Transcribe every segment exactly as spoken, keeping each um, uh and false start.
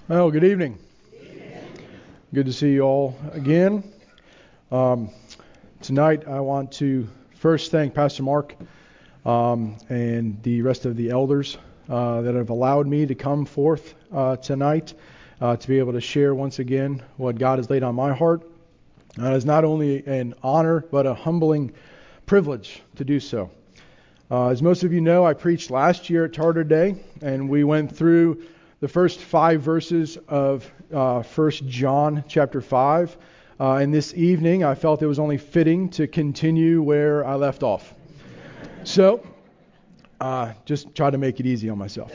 Well, good evening. Good to see you all again. Um, tonight, I want to first thank Pastor Mark um, and the rest of the elders uh, that have allowed me to come forth uh, tonight uh, to be able to share once again what God has laid on my heart. Uh, it's not only an honor, but a humbling privilege to do so. Uh, as most of you know, I preached last year at Charter Day, and we went through the first five verses of uh, First John chapter five. Uh, and this evening, I felt it was only fitting to continue where I left off. So, uh, just try to make it easy on myself.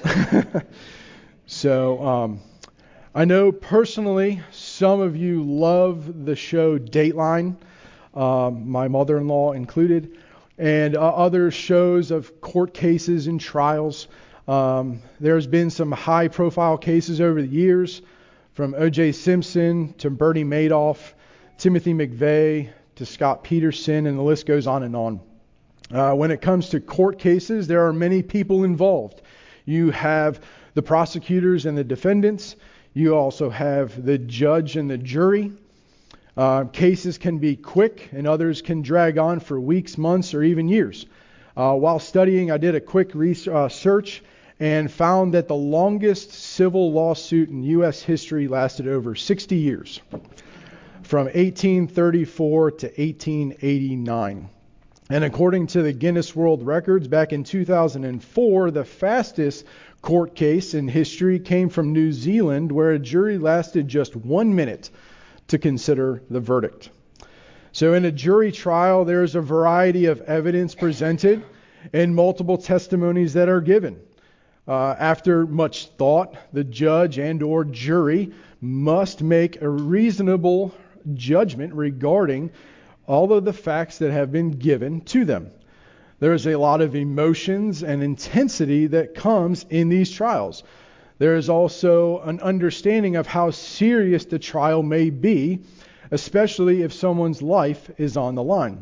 so, um, I know personally some of you love the show Dateline, um, my mother-in-law included, and uh, other shows of court cases and trials. Um, there's been some high-profile cases over the years, from O J Simpson to Bernie Madoff, Timothy McVeigh to Scott Peterson, and the list goes on and on. Uh, when it comes to court cases, there are many people involved. You have the prosecutors and the defendants. You also have the judge and the jury. Uh, cases can be quick, and others can drag on for weeks, months, or even years. Uh, while studying, I did a quick research and found that the longest civil lawsuit in U S history lasted over sixty years, from eighteen thirty-four to eighteen eighty-nine. And according to the Guinness World Records, back in two thousand four, the fastest court case in history came from New Zealand, where a jury lasted just one minute to consider the verdict. So in a jury trial, there's a variety of evidence presented and multiple testimonies that are given. Uh, after much thought, the judge and or jury must make a reasonable judgment regarding all of the facts that have been given to them. There is a lot of emotions and intensity that comes in these trials. There is also an understanding of how serious the trial may be, especially if someone's life is on the line.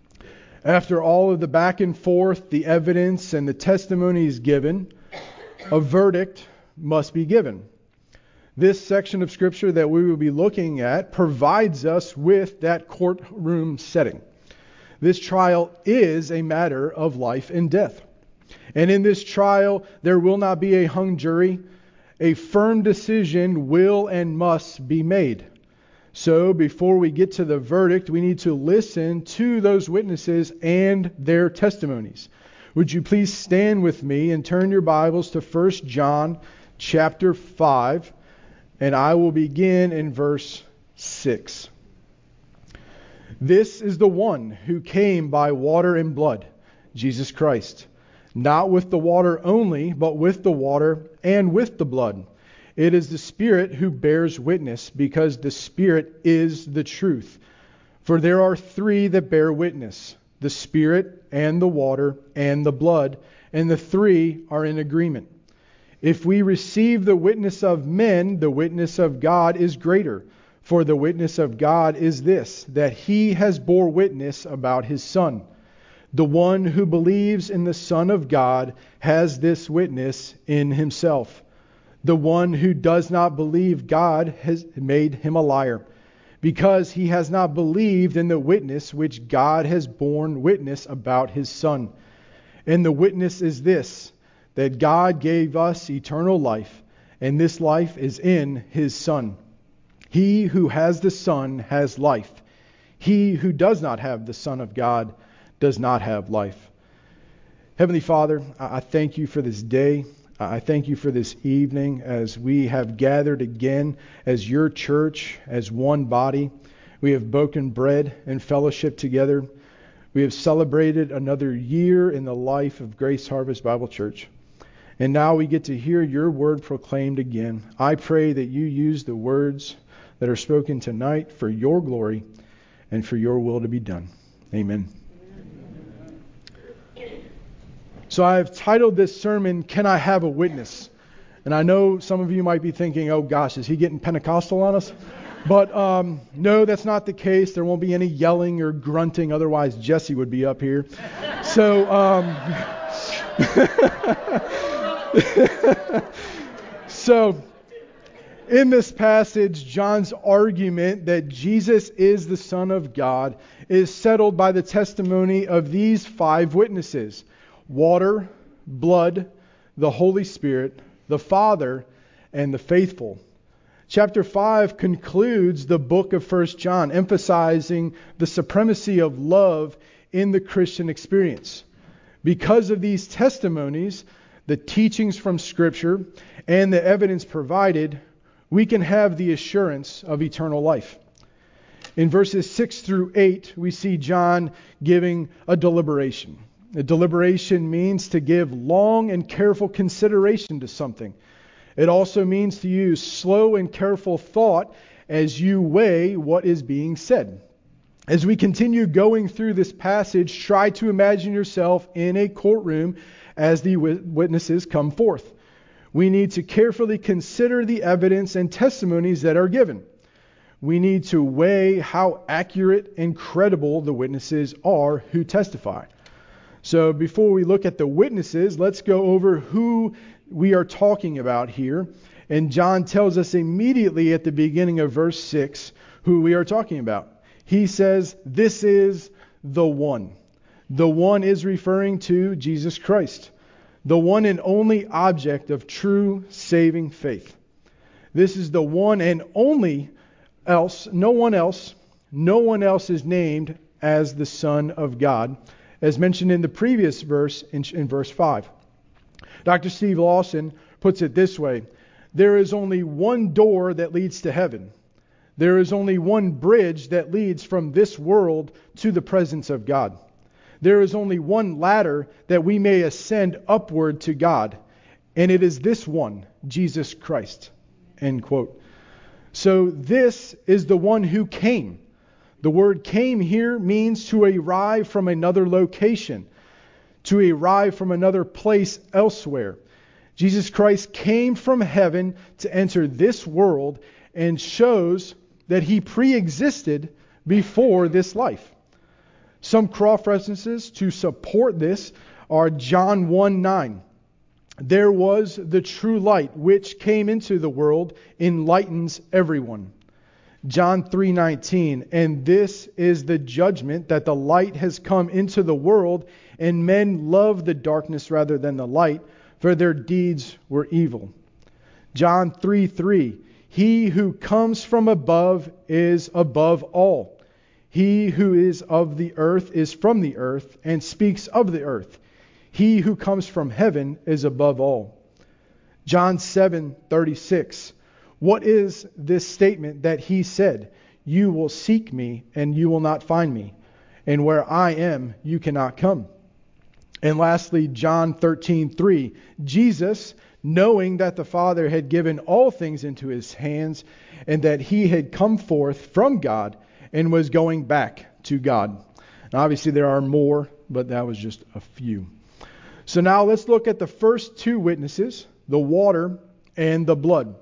After all of the back and forth, the evidence and the testimonies given, a verdict must be given. This section of Scripture that we will be looking at provides us with that courtroom setting. This trial is a matter of life and death. And in this trial, there will not be a hung jury. A firm decision will and must be made. So before we get to the verdict, we need to listen to those witnesses and their testimonies. Would you please stand with me and turn your Bibles to First John chapter five, and I will begin in verse six. This is the one who came by water and blood, Jesus Christ, not with the water only, but with the water and with the blood. It is the Spirit who bears witness, because the Spirit is the truth. For there are three that bear witness, the Spirit and the water and the blood, and the three are in agreement. If we receive the witness of men, the witness of God is greater. For the witness of God is this, that He has bore witness about His Son. The one who believes in the Son of God has this witness in himself. The one who does not believe God has made him a liar, because he has not believed in the witness which God has borne witness about His Son. And the witness is this, that God gave us eternal life, and this life is in His Son. He who has the Son has life. He who does not have the Son of God does not have life. Heavenly Father, I thank You for this day. I thank You for this evening as we have gathered again as Your church, as one body. We have broken bread and fellowship together. We have celebrated another year in the life of Grace Harvest Bible Church. And now we get to hear Your word proclaimed again. I pray that You use the words that are spoken tonight for Your glory and for Your will to be done. Amen. So I have titled this sermon, Can I Have a Witness? And I know some of you might be thinking, oh gosh, is he getting Pentecostal on us? But um, no, that's not the case. There won't be any yelling or grunting. Otherwise, Jesse would be up here. So, um, so In this passage, John's argument that Jesus is the Son of God is settled by the testimony of these five witnesses: water, blood, the Holy Spirit, the Father, and the faithful. Chapter five concludes the book of First John, emphasizing the supremacy of love in the Christian experience. Because of these testimonies, the teachings from Scripture, and the evidence provided, we can have the assurance of eternal life. In verses six through eight, we see John giving a deliberation. A deliberation means to give long and careful consideration to something. It also means to use slow and careful thought as you weigh what is being said. As we continue going through this passage, try to imagine yourself in a courtroom as the witnesses come forth. We need to carefully consider the evidence and testimonies that are given. We need to weigh how accurate and credible the witnesses are who testify. So before we look at the witnesses, let's go over who we are talking about here. And John tells us immediately at the beginning of verse six who we are talking about. He says, "This is the one." The one is referring to Jesus Christ, the one and only object of true saving faith. This is the one and only else, no one else, no one else is named as the Son of God, as mentioned in the previous verse, in, in verse five. Doctor Steve Lawson puts it this way: there is only one door that leads to heaven. There is only one bridge that leads from this world to the presence of God. There is only one ladder that we may ascend upward to God, and it is this one, Jesus Christ. End quote. So this is the one who came. The word came here means to arrive from another location, to arrive from another place elsewhere. Jesus Christ came from heaven to enter this world and shows that he pre-existed before this life. Some cross references to support this are John one nine. There was the true light which came into the world, enlightens everyone. John three nineteen. And this is the judgment, that the light has come into the world, and men love the darkness rather than the light, for their deeds were evil. John three three. He who comes from above is above all. He who is of the earth is from the earth, and speaks of the earth. He who comes from heaven is above all. John seven thirty-six. What is this statement that he said? You will seek me, and you will not find me. And where I am, you cannot come. And lastly, John thirteen three. Jesus, knowing that the Father had given all things into his hands, and that he had come forth from God and was going back to God. Now, obviously there are more, but that was just a few. So now let's look at the first two witnesses, the water and the blood.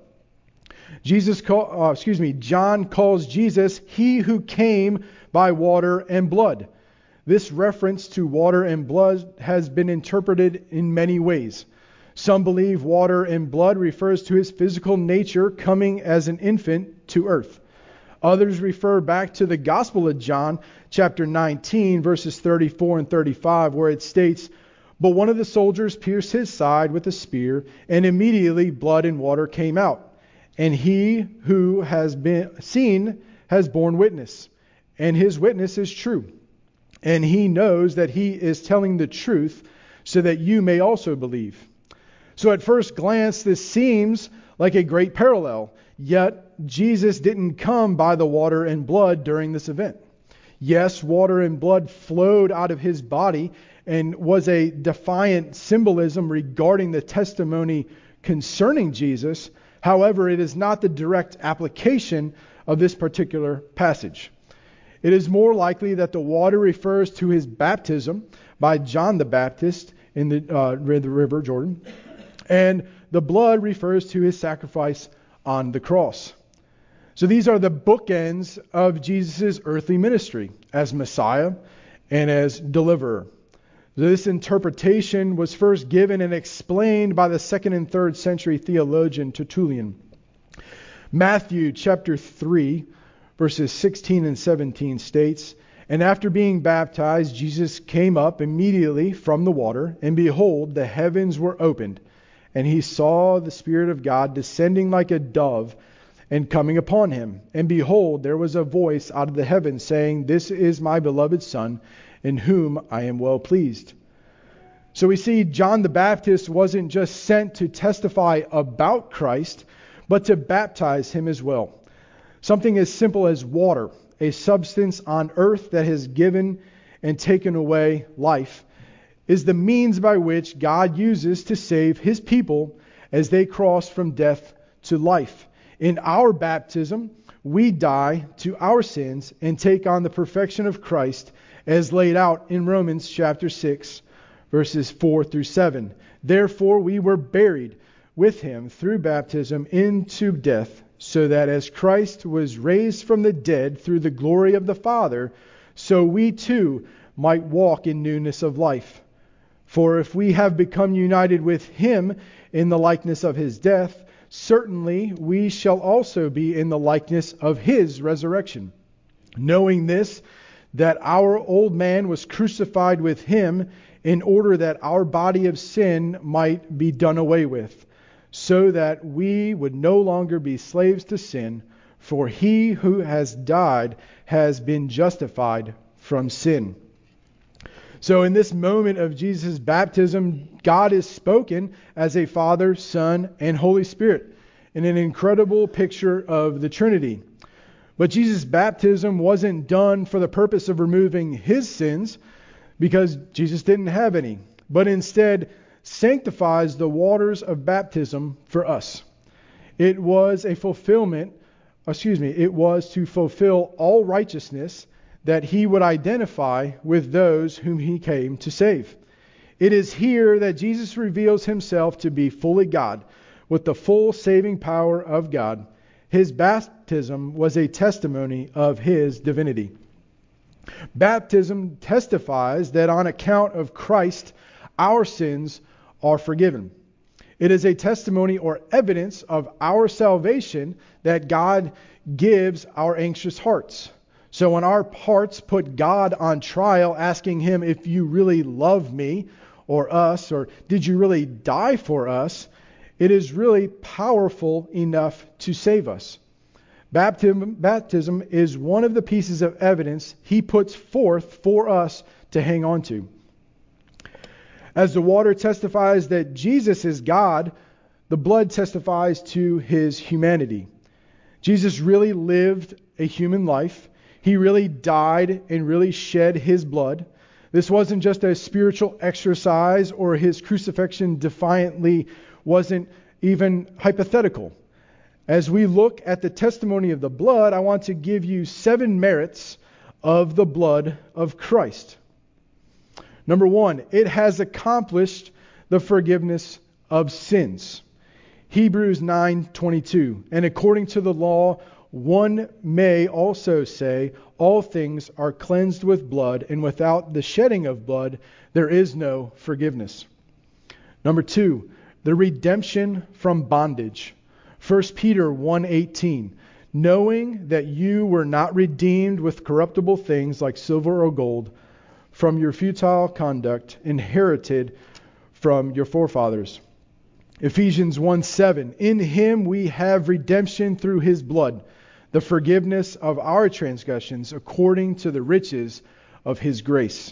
Jesus, call, uh, excuse me, John calls Jesus he who came by water and blood. This reference to water and blood has been interpreted in many ways. Some believe water and blood refers to his physical nature coming as an infant to earth. Others refer back to the Gospel of John, chapter nineteen, verses thirty-four and thirty-five, where it states, "But one of the soldiers pierced his side with a spear, and immediately blood and water came out. And he who has been seen has borne witness, and his witness is true. And he knows that he is telling the truth, so that you may also believe." So at first glance, this seems like a great parallel. Yet Jesus didn't come by the water and blood during this event. Yes, water and blood flowed out of his body and was a defiant symbolism regarding the testimony concerning Jesus. However, it is not the direct application of this particular passage. It is more likely that the water refers to his baptism by John the Baptist in the, uh, the river Jordan, and the blood refers to his sacrifice on the cross. So these are the bookends of Jesus' earthly ministry as Messiah and as deliverer. This interpretation was first given and explained by the second and third century theologian Tertullian. Matthew chapter three, verses sixteen and seventeen states, "And after being baptized, Jesus came up immediately from the water, and behold, the heavens were opened, and he saw the Spirit of God descending like a dove and coming upon him. And behold, there was a voice out of the heavens saying, 'This is my beloved Son, in whom I am well pleased.'" So we see John the Baptist wasn't just sent to testify about Christ, but to baptize him as well. Something as simple as water, a substance on earth that has given and taken away life, is the means by which God uses to save his people as they cross from death to life. In our baptism, we die to our sins and take on the perfection of Christ as laid out in Romans chapter six, verses four through seven. "Therefore we were buried with him through baptism into death, so that as Christ was raised from the dead through the glory of the Father, so we too might walk in newness of life. For if we have become united with him in the likeness of his death, certainly we shall also be in the likeness of his resurrection. Knowing this, that our old man was crucified with him, in order that our body of sin might be done away with, so that we would no longer be slaves to sin, for he who has died has been justified from sin." So in this moment of Jesus' baptism, God is spoken as a Father, Son, and Holy Spirit in an incredible picture of the Trinity. But Jesus' baptism wasn't done for the purpose of removing his sins, because Jesus didn't have any, but instead sanctifies the waters of baptism for us. It was a fulfillment, excuse me, it was to fulfill all righteousness that he would identify with those whom he came to save. It is here that Jesus reveals himself to be fully God, with the full saving power of God. His baptism was a testimony of his divinity. Baptism testifies that on account of Christ, our sins are forgiven. It is a testimony or evidence of our salvation that God gives our anxious hearts. So when our hearts put God on trial, asking him, if you really love me or us, or did you really die for us, it is really powerful enough to save us. Baptism, baptism is one of the pieces of evidence he puts forth for us to hang on to. As the water testifies that Jesus is God, the blood testifies to his humanity. Jesus really lived a human life. He really died and really shed his blood. This wasn't just a spiritual exercise, or his crucifixion defiantly wasn't even hypothetical. As we look at the testimony of the blood, I want to give you seven merits of the blood of Christ. Number one, it has accomplished the forgiveness of sins. Hebrews nine twenty-two. And according to the law, one may also say, all things are cleansed with blood, and without the shedding of blood, there is no forgiveness. Number two, the redemption from bondage. First Peter one eighteen. Knowing that you were not redeemed with corruptible things like silver or gold, from your futile conduct inherited from your forefathers. Ephesians one seven. In him we have redemption through his blood, the forgiveness of our transgressions according to the riches of his grace.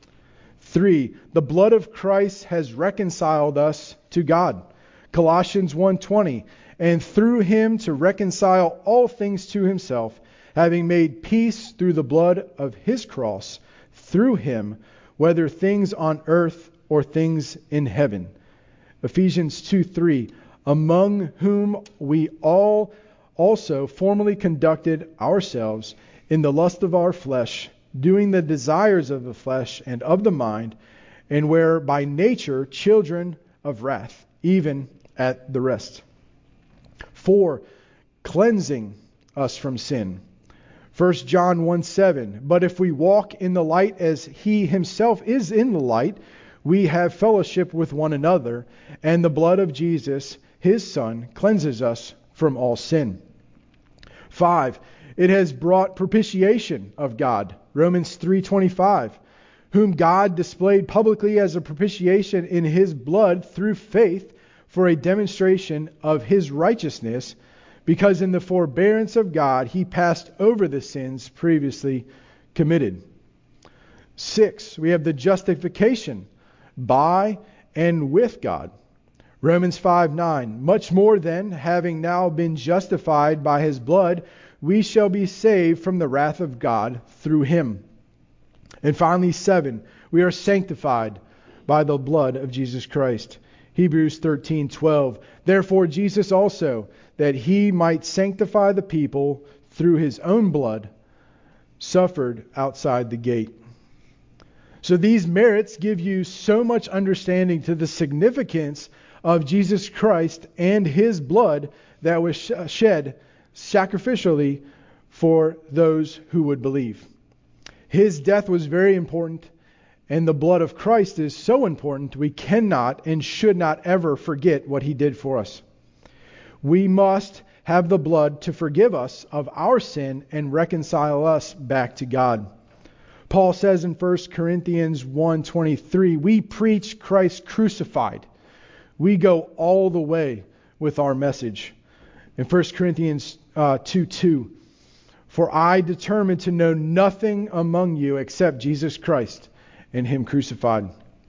Three, the blood of Christ has reconciled us to God. Colossians one twenty. And through him to reconcile all things to himself, having made peace through the blood of his cross, through him, whether things on earth or things in heaven. Ephesians two three. Among whom we all also formerly conducted ourselves in the lust of our flesh, doing the desires of the flesh and of the mind, and were by nature children of wrath, even at the rest. Four, cleansing us from sin. First John one seven. But if we walk in the light as he himself is in the light, we have fellowship with one another, and the blood of Jesus, his Son, cleanses us from all sin. Five, it has brought propitiation of God. Romans three twenty-five, whom God displayed publicly as a propitiation in his blood through faith for a demonstration of his righteousness, because in the forbearance of God he passed over the sins previously committed. Six, we have the justification by and with God. Romans five nine, much more then, having now been justified by his blood, we shall be saved from the wrath of God through him. And finally, seven, we are sanctified by the blood of Jesus Christ. Hebrews thirteen twelve, therefore Jesus also, that he might sanctify the people through his own blood, suffered outside the gate. So these merits give you so much understanding to the significance of Jesus Christ and his blood that was shed sacrificially for those who would believe. His death was very important, and the blood of Christ is so important we cannot and should not ever forget what he did for us. We must have the blood to forgive us of our sin and reconcile us back to God. Paul says in First Corinthians one twenty-three, we preach Christ crucified. We go all the way with our message. In First Corinthians uh, two two, for I determined to know nothing among you except Jesus Christ and him crucified.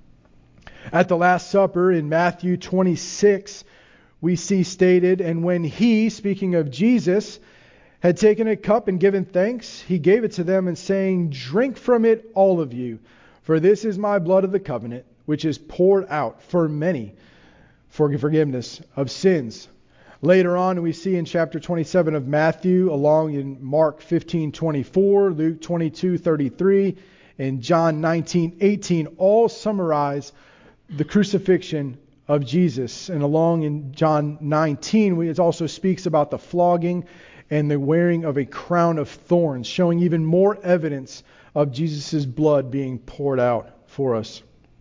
At the Last Supper in Matthew twenty-six, we see stated, and when he, speaking of Jesus, had taken a cup and given thanks, he gave it to them and saying, drink from it, all of you, for this is my blood of the covenant, which is poured out for many for forgiveness of sins. Later on, we see in chapter twenty-seven of Matthew, along in Mark fifteen twenty-four, Luke twenty-two thirty-three, and John nineteen eighteen, all summarize the crucifixion of Jesus. And along in John nineteen, it also speaks about the flogging and the wearing of a crown of thorns, showing even more evidence of Jesus' blood being poured out for us.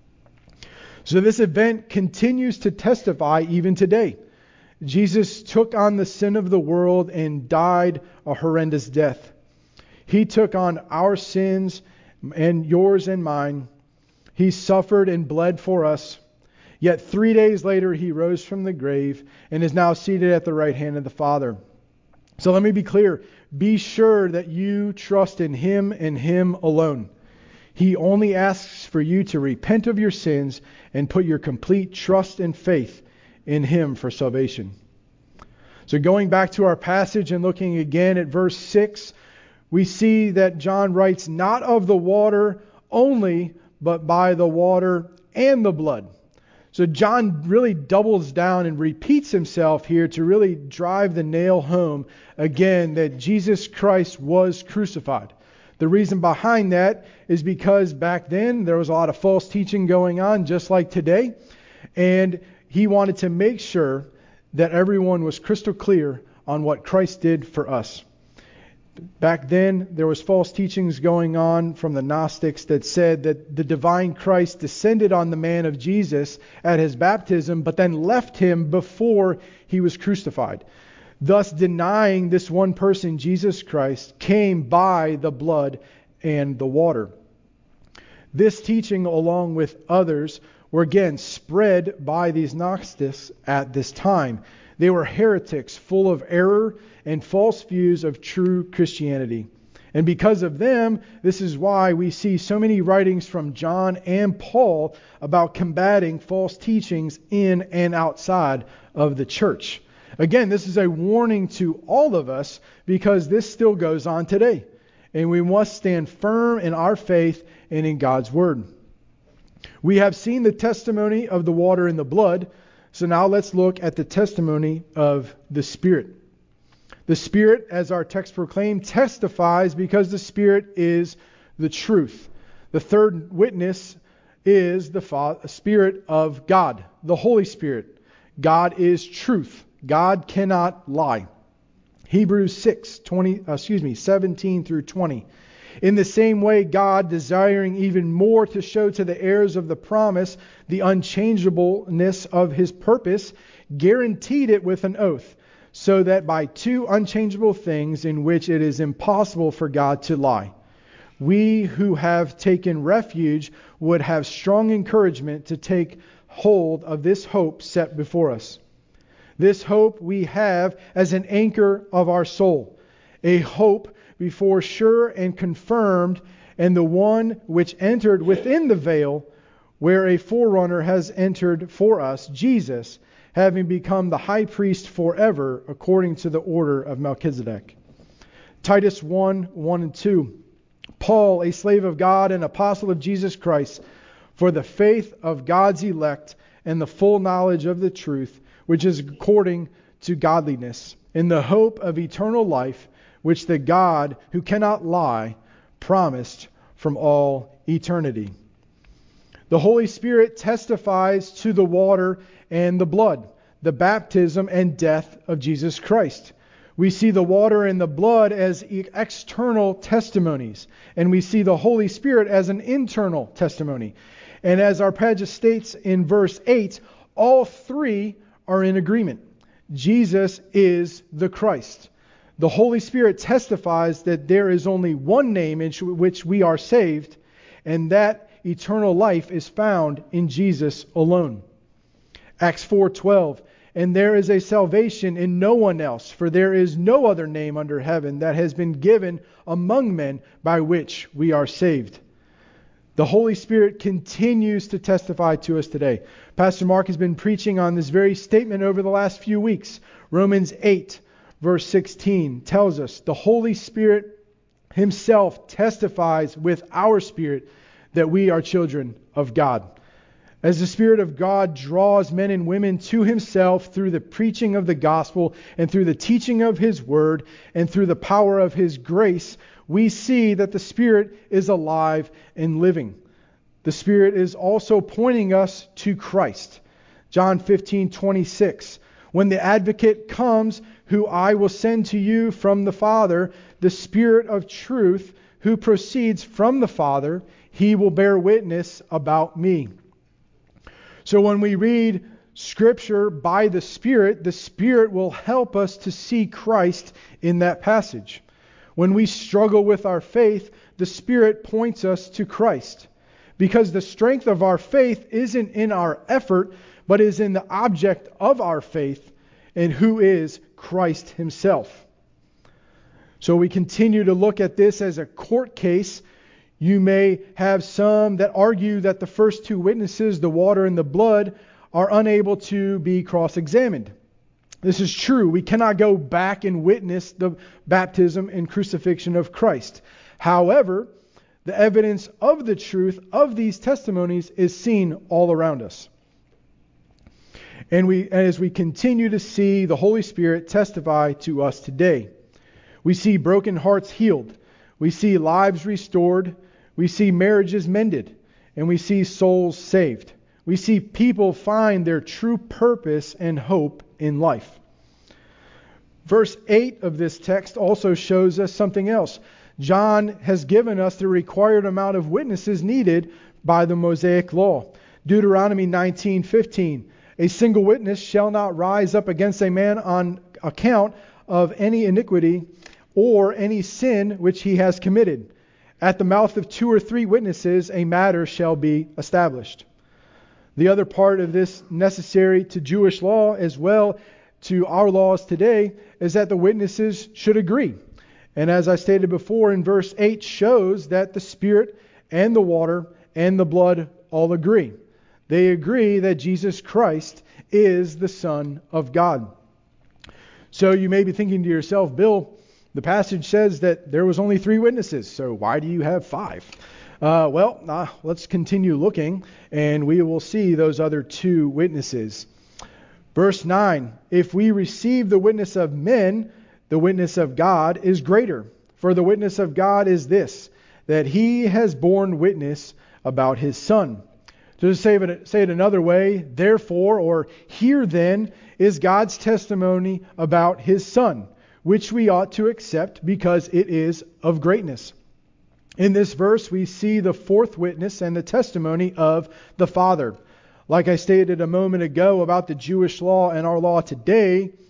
So this event continues to testify even today. Jesus took on the sin of the world and died a horrendous death. He took on our sins and yours and mine. He suffered and bled for us. Yet three days later, he rose from the grave and is now seated at the right hand of the Father. So let me be clear. Be sure that you trust in him and him alone. He only asks for you to repent of your sins and put your complete trust and faith in him for salvation. So going back to our passage and looking again at verse six, we see that John writes, not of the water only, but by the water and the blood. So John really doubles down and repeats himself here to really drive the nail home again that Jesus Christ was crucified. The reason behind that is because back then there was a lot of false teaching going on, just like today. And he wanted to make sure that everyone was crystal clear on what Christ did for us. Back then, there was false teachings going on from the Gnostics that said that the divine Christ descended on the man of Jesus at his baptism, but then left him before he was crucified. Thus denying this one person, Jesus Christ, came by the blood and the water. This teaching, along with others, were again spread by these Gnostics at this time. They were heretics full of error and false views of true Christianity. And because of them, this is why we see so many writings from John and Paul about combating false teachings in and outside of the church. Again, this is a warning to all of us because this still goes on today. And we must stand firm in our faith and in God's word. We have seen the testimony of the water and the blood. So now let's look at the testimony of the Spirit. The Spirit, as our text proclaimed, testifies because the Spirit is the truth. The third witness is the Fa- Spirit of God, the Holy Spirit. God is truth. God cannot lie. Hebrews six, twenty, uh, excuse me, seventeen through twenty. In the same way, God, desiring even more to show to the heirs of the promise the unchangeableness of his purpose, guaranteed it with an oath, so that by two unchangeable things in which it is impossible for God to lie, we who have taken refuge would have strong encouragement to take hold of this hope set before us. This hope we have as an anchor of our soul, a hope before sure and confirmed, and the one which entered within the veil, where a forerunner has entered for us, Jesus, having become the high priest forever, according to the order of Melchizedek. Titus one, one and two. Paul, a slave of God and apostle of Jesus Christ, for the faith of God's elect and the full knowledge of the truth, which is according to godliness, in the hope of eternal life, which the God who cannot lie promised from all eternity. The Holy Spirit testifies to the water and the blood, the baptism and death of Jesus Christ. We see the water and the blood as external testimonies, and we see the Holy Spirit as an internal testimony. And as our passage states in verse eight, all three are in agreement. Jesus is the Christ. The Holy Spirit testifies that there is only one name in which we are saved, and that eternal life is found in Jesus alone. Acts four twelve. And there is a salvation in no one else, for there is no other name under heaven that has been given among men by which we are saved. The Holy Spirit continues to testify to us today. Pastor Mark has been preaching on this very statement over the last few weeks. Romans eight, verse sixteen tells us the Holy Spirit himself testifies with our spirit that we are children of God. As the Spirit of God draws men and women to himself through the preaching of the gospel and through the teaching of his word and through the power of his grace, we see that the Spirit is alive and living. The Spirit is also pointing us to Christ. John fifteen twenty-six. When the advocate comes, who I will send to you from the Father, the Spirit of truth, who proceeds from the Father, he will bear witness about me. So when we read Scripture by the Spirit, the Spirit will help us to see Christ in that passage. When we struggle with our faith, the Spirit points us to Christ. Because the strength of our faith isn't in our effort, but is in the object of our faith, and who is Christ himself. So we continue to look at this as a court case. You may have some that argue that the first two witnesses, the water and the blood, are unable to be cross-examined. This is true. We cannot go back and witness the baptism and crucifixion of Christ. However, the evidence of the truth of these testimonies is seen all around us. And we, as we continue to see the Holy Spirit testify to us today, we see broken hearts healed. We see lives restored. We see marriages mended. And we see souls saved. We see people find their true purpose and hope in life. Verse eight of this text also shows us something else. John has given us the required amount of witnesses needed by the Mosaic law. Deuteronomy nineteen fifteen. A single witness shall not rise up against a man on account of any iniquity or any sin which he has committed. At the mouth of two or three witnesses a matter shall be established. The other part of this necessary to Jewish law as well to our laws today is that the witnesses should agree. And as I stated before in verse eight shows that the Spirit and the water and the blood all agree. They agree that Jesus Christ is the Son of God. So you may be thinking to yourself, Bill, the passage says that there was only three witnesses, so why do you have five? Uh, well, uh, let's continue looking, and we will see those other two witnesses. Verse nine, if we receive the witness of men, the witness of God is greater. For the witness of God is this, that he has borne witness about his Son. To say it, say it another way, therefore, or here then, is God's testimony about his Son, which we ought to accept because it is of greatness. In this verse, we see the fourth witness and the testimony of the Father. Like I stated a moment ago about the Jewish law and our law today,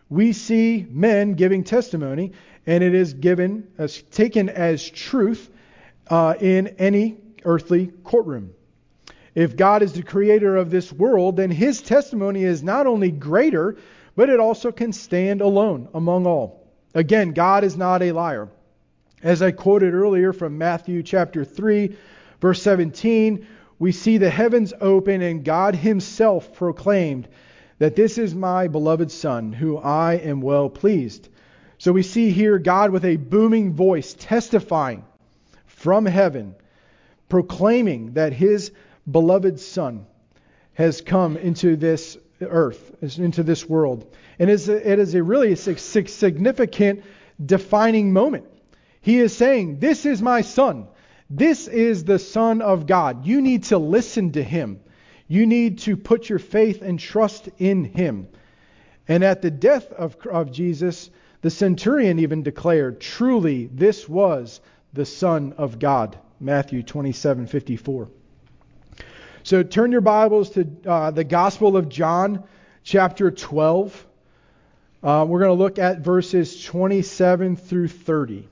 we see men giving testimony, and it is given as taken as truth uh, in any earthly courtroom. If God is the creator of this world, then his testimony is not only greater, but it also can stand alone among all. Again, God is not a liar. As I quoted earlier from Matthew chapter three, verse seventeen, we see the heavens open and God himself proclaimed that this is my beloved Son, who I am well pleased. So we see here God with a booming voice testifying from heaven, proclaiming that his beloved Son has come into this earth, into this world. And it is a really significant defining moment. He is saying, this is my Son. This is the Son of God. You need to listen to him. You need to put your faith and trust in him. And at the death of, of Jesus, the centurion even declared, truly, this was the Son of God. Matthew twenty-seven fifty-four. So turn your Bibles to uh, the Gospel of John, chapter twelve. Uh, we're going to look at verses twenty-seven through thirty.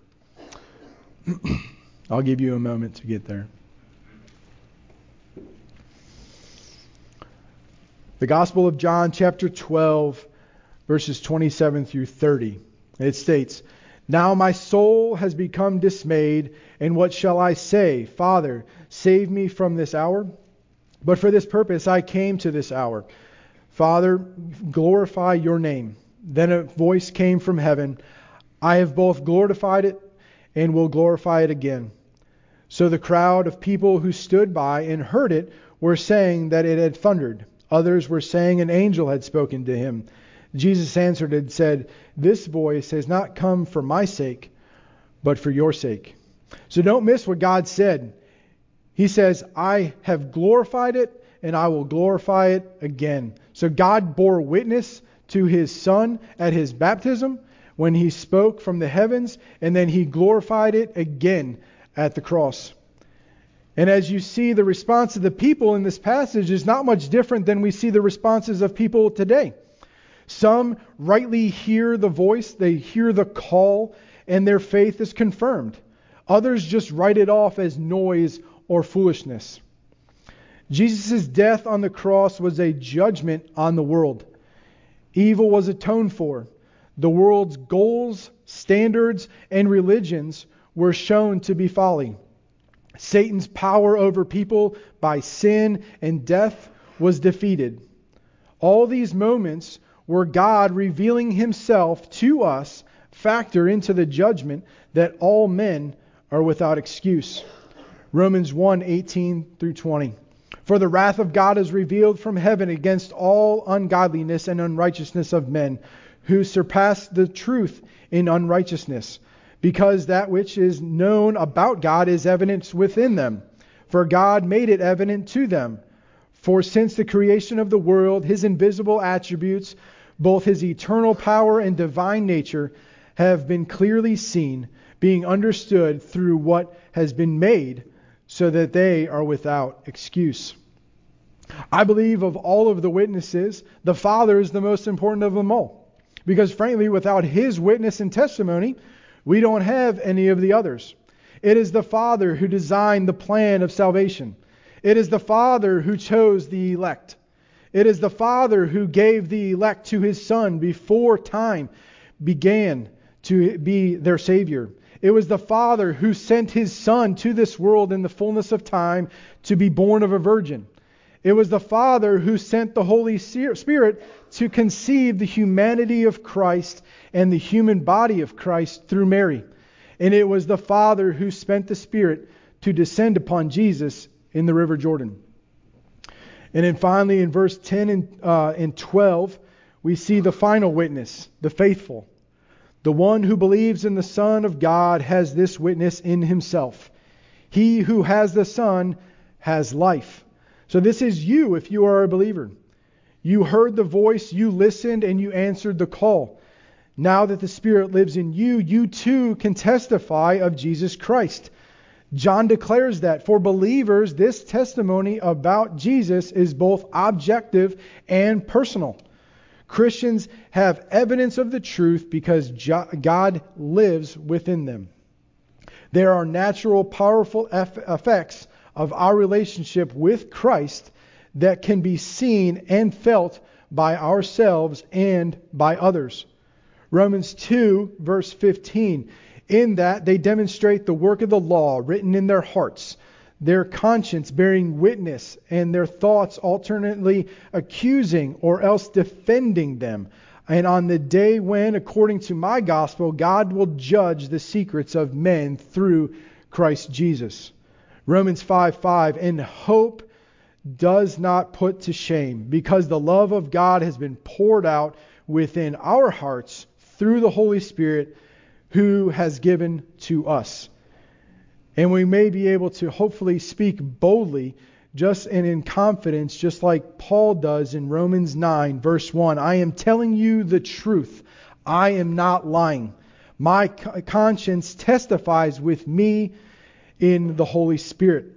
I'll give you a moment to get there. The Gospel of John, chapter twelve, verses twenty-seven through thirty. It states, now my soul has become dismayed, and what shall I say? Father, save me from this hour? But for this purpose I came to this hour. Father, glorify your name. Then a voice came from heaven. I have both glorified it and will glorify it again. So the crowd of people who stood by and heard it were saying that it had thundered. Others were saying an angel had spoken to him. Jesus answered and said, this voice has not come for my sake, but for your sake. So don't miss what God said. He says, I have glorified it and I will glorify it again. So God bore witness to his Son at his baptism when he spoke from the heavens, and then he glorified it again at the cross. And as you see, the response of the people in this passage is not much different than we see the responses of people today. Some rightly hear the voice, they hear the call, and their faith is confirmed. Others just write it off as noise or foolishness. Jesus' death on the cross was a judgment on the world. Evil was atoned for. The world's goals, standards, and religions were shown to be folly. Satan's power over people by sin and death was defeated. All these moments where God revealing himself to us factor into the judgment that all men are without excuse. Romans one, eighteen through twenty. For the wrath of God is revealed from heaven against all ungodliness and unrighteousness of men, who surpass the truth in unrighteousness, because that which is known about God is evident within them. For God made it evident to them. For since the creation of the world, his invisible attributes, both his eternal power and divine nature, have been clearly seen, being understood through what has been made, so that they are without excuse. I believe of all of the witnesses, the Father is the most important of them all. Because frankly, without his witness and testimony, we don't have any of the others. It is the Father who designed the plan of salvation. It is the Father who chose the elect. It is the Father who gave the elect to his Son before time began to be their Savior. It was the Father who sent his Son to this world in the fullness of time to be born of a virgin. It was the Father who sent the Holy Spirit to conceive the humanity of Christ and the human body of Christ through Mary. And it was the Father who sent the Spirit to descend upon Jesus in the River Jordan. And then finally in verse ten and, uh, and twelve, we see the final witness, the faithful. The one who believes in the Son of God has this witness in himself. He who has the Son has life. So this is you if you are a believer. You heard the voice, you listened, and you answered the call. Now that the Spirit lives in you, you too can testify of Jesus Christ. John declares that for believers, this testimony about Jesus is both objective and personal. Christians have evidence of the truth because God lives within them. There are natural, powerful effects of our relationship with Christ that can be seen and felt by ourselves and by others. Romans two, verse fifteen. In that they demonstrate the work of the law written in their hearts, their conscience bearing witness, and their thoughts alternately accusing or else defending them. And on the day when, according to my gospel, God will judge the secrets of men through Christ Jesus. Romans five five. And hope does not put to shame, because the love of God has been poured out within our hearts through the Holy Spirit who has given to us. And we may be able to hopefully speak boldly, just and in confidence, just like Paul does in Romans nine, verse one. I am telling you the truth. I am not lying. My conscience testifies with me in the Holy Spirit.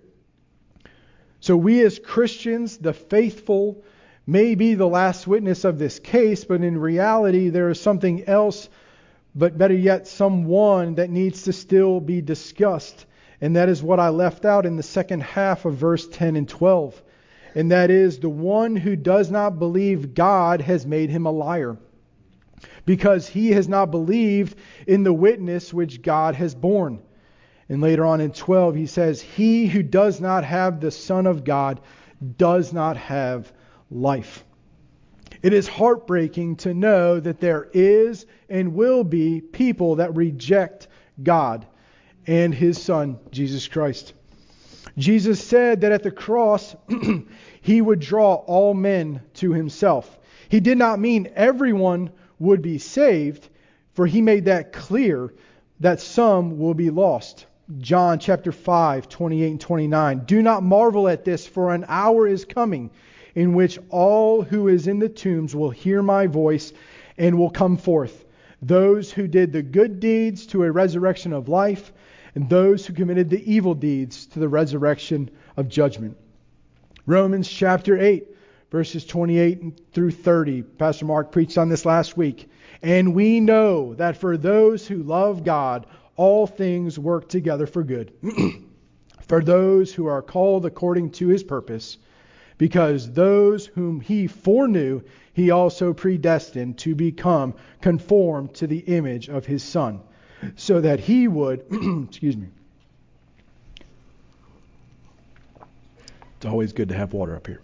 So we as Christians, the faithful, may be the last witness of this case, but in reality there is something else, but better yet, someone that needs to still be discussed. And that is what I left out in the second half of verse ten and twelve. And that is, the one who does not believe God has made him a liar, because he has not believed in the witness which God has borne. And later on in twelve, he says, he who does not have the Son of God does not have life. It is heartbreaking to know that there is and will be people that reject God and His Son, Jesus Christ. Jesus said that at the cross, He would draw all men to Himself. He did not mean everyone would be saved, for He made that clear that some will be lost. John chapter five, twenty-eight and twenty-nine. Do not marvel at this, for an hour is coming in which all who is in the tombs will hear my voice and will come forth. Those who did the good deeds to a resurrection of life, and those who committed the evil deeds to the resurrection of judgment. Romans chapter eight, verses twenty-eight through thirty. Pastor Mark preached on this last week. And we know that for those who love God, all things work together for good, for those who are called according to His purpose, because those whom He foreknew, He also predestined to become conformed to the image of His Son, so that He would, excuse me. It's always good to have water up here.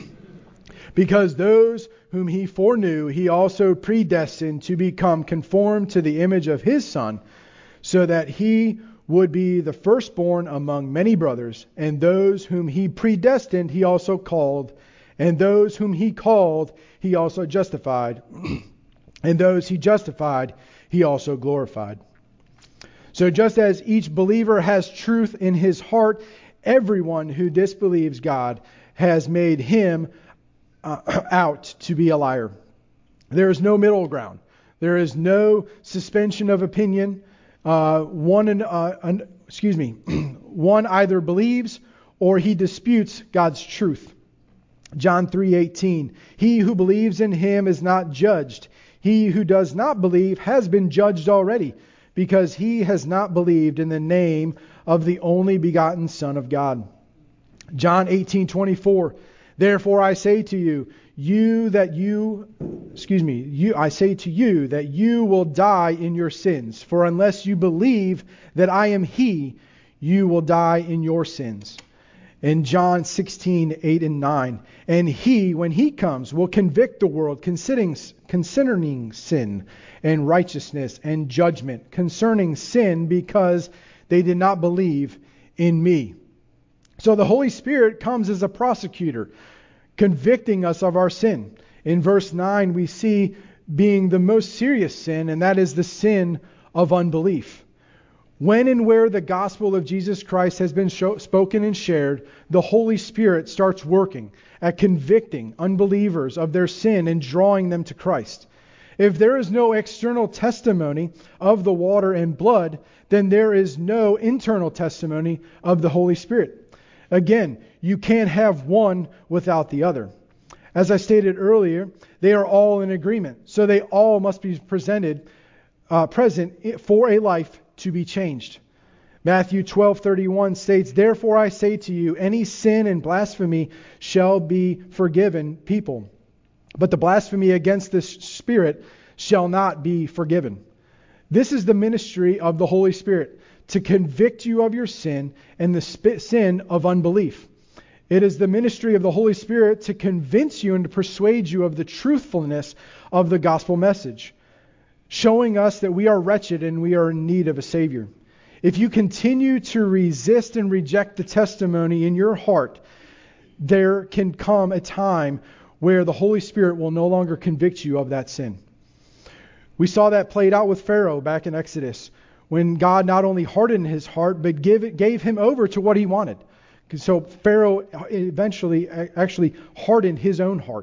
Because those whom He foreknew, He also predestined to become conformed to the image of His Son, so that He would be the firstborn among many brothers. And those whom He predestined, He also called. And those whom He called, He also justified. And those He justified, He also glorified. So just as each believer has truth in his heart, everyone who disbelieves God has made him uh, out to be a liar. There is no middle ground. There is no suspension of opinion. Uh, one, uh, un, excuse me, one either believes or he disputes God's truth. John three eighteen. He who believes in Him is not judged. He who does not believe has been judged already, because he has not believed in the name of the only begotten Son of God. John eighteen twenty-four. Therefore I say to you, you that you, excuse me, you, I say to you that you will die in your sins. For unless you believe that I am He, you will die in your sins. In John sixteen eight and nine. And He, when He comes, will convict the world concerning, concerning sin and righteousness and judgment. Concerning sin, because they did not believe in Me. So the Holy Spirit comes as a prosecutor, convicting us of our sin. In verse nine, we see being the most serious sin, and that is the sin of unbelief. When and where the gospel of Jesus Christ has been show, spoken and shared, the Holy Spirit starts working at convicting unbelievers of their sin and drawing them to Christ. If there is no external testimony of the water and blood, then there is no internal testimony of the Holy Spirit. Again, you can't have one without the other. As I stated earlier, they are all in agreement. So they all must be presented, uh, present for a life to be changed. Matthew twelve thirty-one states, "Therefore I say to you, any sin and blasphemy shall be forgiven people, but the blasphemy against the Spirit shall not be forgiven." This is the ministry of the Holy Spirit, to convict you of your sin and the sp- sin of unbelief. It is the ministry of the Holy Spirit to convince you and to persuade you of the truthfulness of the gospel message, showing us that we are wretched and we are in need of a Savior. If you continue to resist and reject the testimony in your heart, there can come a time where the Holy Spirit will no longer convict you of that sin. We saw that played out with Pharaoh back in Exodus, when God not only hardened his heart, but give, gave him over to what he wanted. So Pharaoh eventually actually hardened his own heart.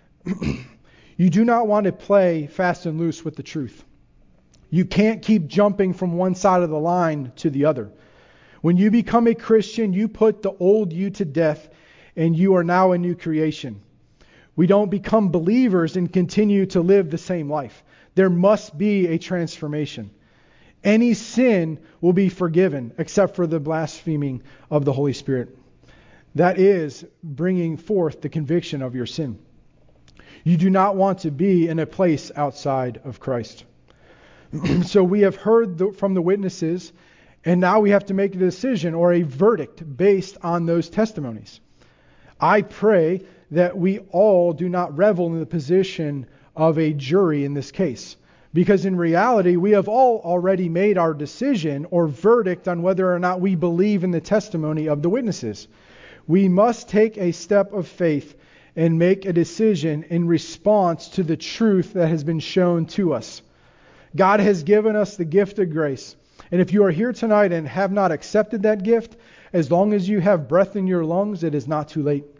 You do not want to play fast and loose with the truth. You can't keep jumping from one side of the line to the other. When you become a Christian, you put the old you to death, and you are now a new creation. We don't become believers and continue to live the same life. There must be a transformation. Any sin will be forgiven except for the blaspheming of the Holy Spirit. That is bringing forth the conviction of your sin. You do not want to be in a place outside of Christ. So we have heard the, from the witnesses, and now we have to make a decision or a verdict based on those testimonies. I pray that we all do not revel in the position of a jury in this case. Because in reality, we have all already made our decision or verdict on whether or not we believe in the testimony of the witnesses. We must take a step of faith and make a decision in response to the truth that has been shown to us. God has given us the gift of grace. And if you are here tonight and have not accepted that gift, as long as you have breath in your lungs, it is not too late.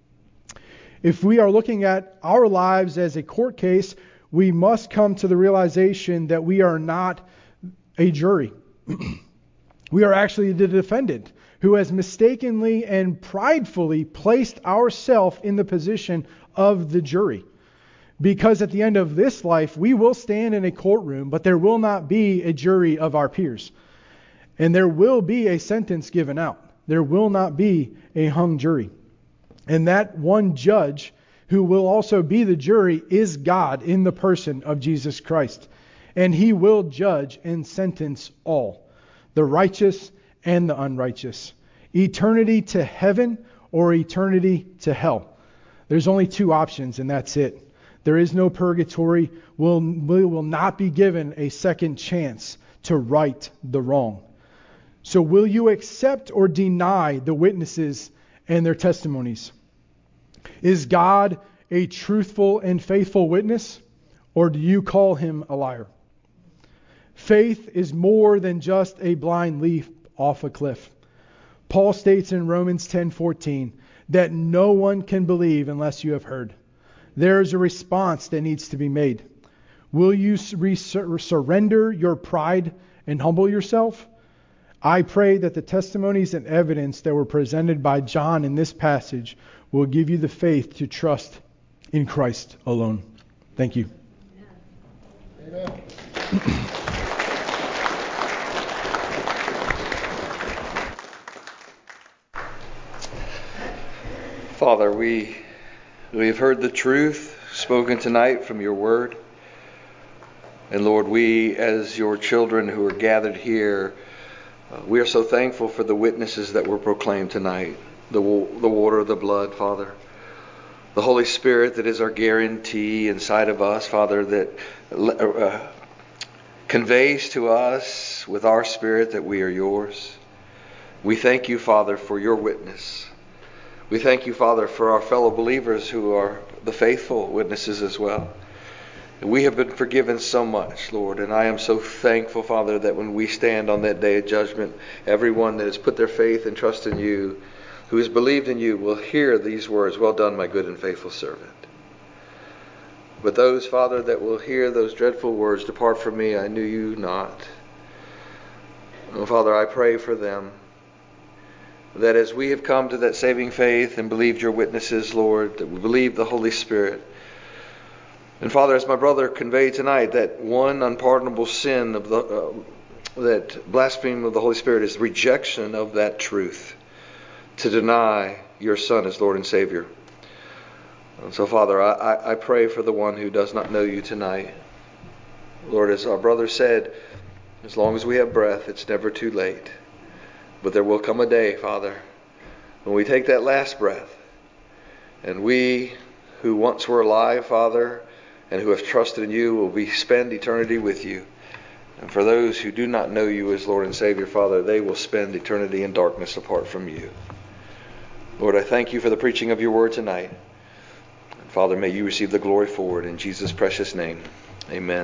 If we are looking at our lives as a court case, we must come to the realization that we are not a jury. We are actually the defendant who has mistakenly and pridefully placed ourselves in the position of the jury. Because at the end of this life, we will stand in a courtroom, but there will not be a jury of our peers. And there will be a sentence given out. There will not be a hung jury. And that one judge who will also be the jury is God in the person of Jesus Christ. And he will judge and sentence all, the righteous and the unrighteous. Eternity to heaven or eternity to hell. There's only two options, and that's it. There is no purgatory. We'll, we will not be given a second chance to right the wrong. So will you accept or deny the witnesses and their testimonies? Is God a truthful and faithful witness, or do you call him a liar? Faith is more than just a blind leap off a cliff. Paul states in Romans ten fourteen that no one can believe unless you have heard. There is a response that needs to be made. Will you re- surrender your pride and humble yourself? I pray that the testimonies and evidence that were presented by John in this passage will give you the faith to trust in Christ alone. Thank you. Amen. Father, we we have heard the truth spoken tonight from your word. And Lord, we as your children who are gathered here, uh, we are so thankful for the witnesses that were proclaimed tonight. The, the water, the blood, Father. The Holy Spirit that is our guarantee inside of us, Father, that uh, conveys to us with our spirit that we are yours. We thank you, Father, for your witness. We thank you, Father, for our fellow believers who are the faithful witnesses as well. We have been forgiven so much, Lord, and I am so thankful, Father, that when we stand on that day of judgment, everyone that has put their faith and trust in you, who has believed in you, will hear these words, "Well done, my good and faithful servant." But those, Father, that will hear those dreadful words, "Depart from me, I knew you not." Oh, Father, I pray for them. that as we have come to that saving faith and believed your witnesses, Lord, that we believe the Holy Spirit. And Father, as my brother conveyed tonight, that one unpardonable sin of the uh, that blasphemy of the Holy Spirit is rejection of that truth, to deny your Son as Lord and Savior. And so, Father, I, I pray for the one who does not know you tonight. Lord, as our brother said, as long as we have breath, it's never too late. But there will come a day, Father, when we take that last breath, and we who once were alive, Father, and who have trusted in you will be spend eternity with you. And for those who do not know you as Lord and Savior, Father, they will spend eternity in darkness apart from you. Lord, I thank you for the preaching of your word tonight. And Father, may you receive the glory for it in Jesus' precious name. Amen.